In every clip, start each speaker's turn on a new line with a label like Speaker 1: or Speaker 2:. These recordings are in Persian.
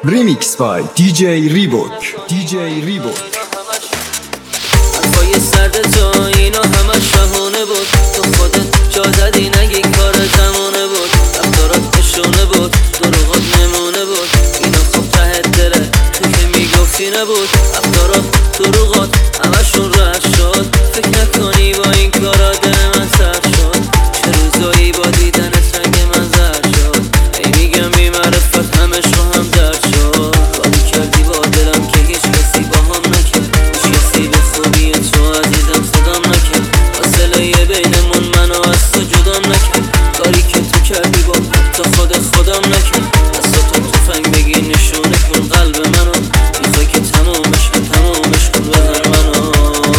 Speaker 1: Remix by DJ Reebok. DJ Reebok.
Speaker 2: حرفای سرد تو اینا همش شهونه بود. تو خودت جا زدی نگی کار زمانه بود. رفتارات نشونه بود، دروغات نمونه بود. اینا خب ته دله تو که میگفتی نبود. رفتارات دروغات همشون رد شد. فکر نکنی با این کارا دل من سرد شد. چه روزایی با دیدنت رنگ من زرد شد. ای میگم بی معرفت همش رو هم درد شد. کاری کردی با دلم که هیچ کسی با هم نکرد. هیچ کسی به خوبی تو عزیزم صدام نکرد. فاصله بینمون منو از تو جدام نکرد. کاری که تو کردی با حتی خودم نکرد. از تو تفنگ بگی نشونه کن قلب منو. میخوای که تمامش کن بزن منو.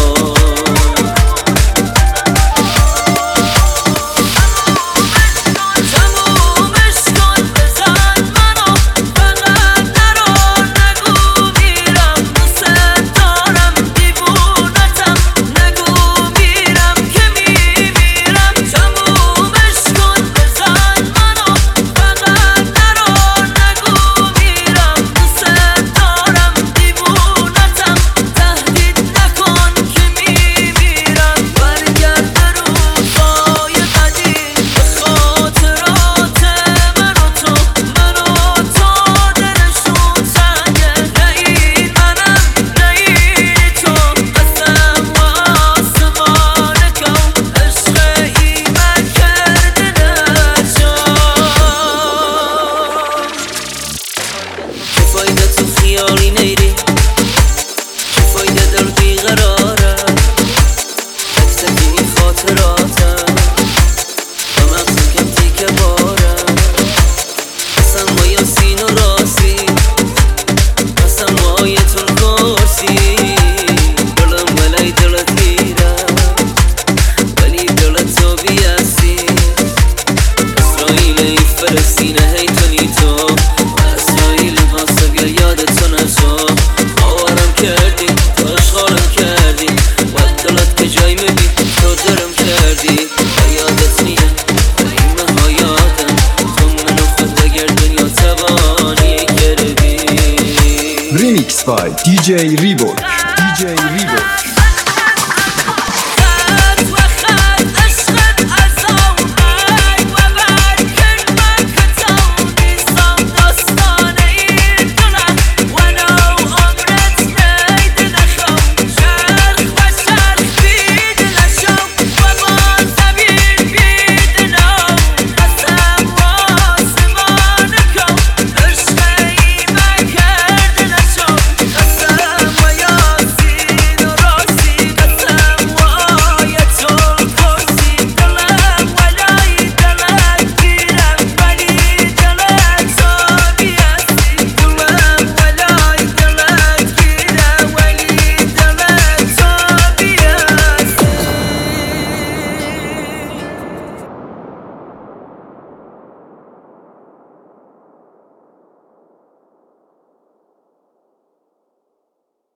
Speaker 2: خیالی نیری چه فایده در بیقراره. تک این خاطراتم با مغزم کم تیکه بارم. اصلا ما یاسین و راسی اصلا ما یه تون کارسی. دلم ولی دلت میرم ولی دلت تو بیاسی. اسرائیل ای فلسطینه هی تونی تو. اسرائیل حاسب یادتو نشو. آوارم کردی تو اشغالم کردی. و دلت که جای میبی تو درم کردی. و یادت میره این حیاتم تو منو خود بگر دنیا توانی کردی.
Speaker 1: Remix by DJ Reebok. DJ Reebok.